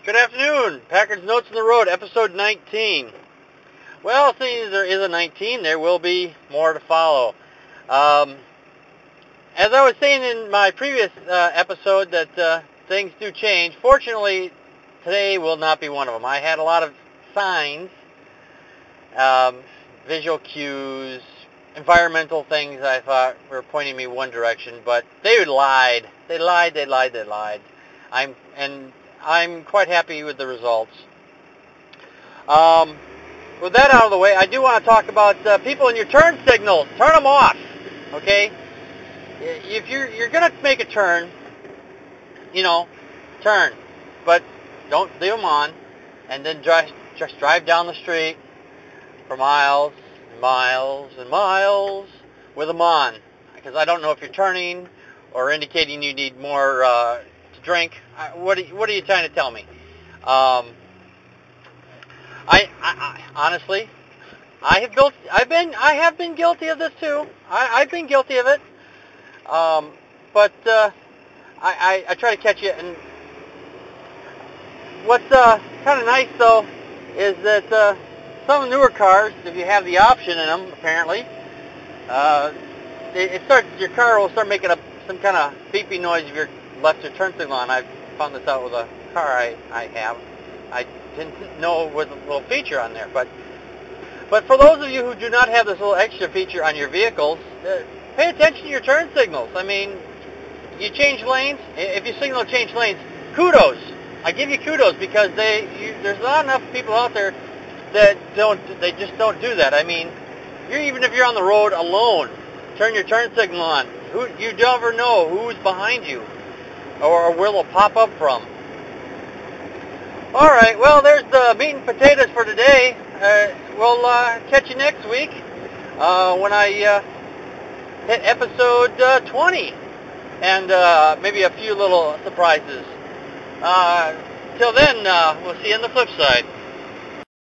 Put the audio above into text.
Good afternoon. Packard's Notes on the Road, episode 19. Well, seeing as there is a 19, there will be more to follow. As I was saying in my previous episode that things do change. Fortunately, today will not be one of them. I had a lot of signs, visual cues, environmental things I thought were pointing me one direction, but they lied. They lied. I'm quite happy with the results. With that out of the way, I do want to talk about people in your turn signals. Turn them off, okay? If you're going to make a turn, turn, but don't leave them on, and then just drive down the street for miles and miles and miles with them on, because I don't know if you're turning or indicating you need more to drink. What are you trying to tell me? I honestly, I have been guilty of this too. I've been guilty of it. But I try to catch it. And what's kind of nice though is that some newer cars, if you have the option in them, apparently, your car will start making some kind of beeping noise if you're left your turn signal on. I found this out with a car I have. I didn't know it was a little feature on there, but for those of you who do not have this little extra feature on your vehicles, pay attention to your turn signals. I mean, you change lanes. If you signal change lanes, kudos. I give you kudos because there's not enough people out there that just don't do that. I mean, even if you're on the road alone, turn your turn signal on. You never know who's behind you or where they'll pop up from. All right, well, there's the meat and potatoes for today. We'll catch you next week when I hit episode 20 and maybe a few little surprises. Till then, we'll see you on the flip side.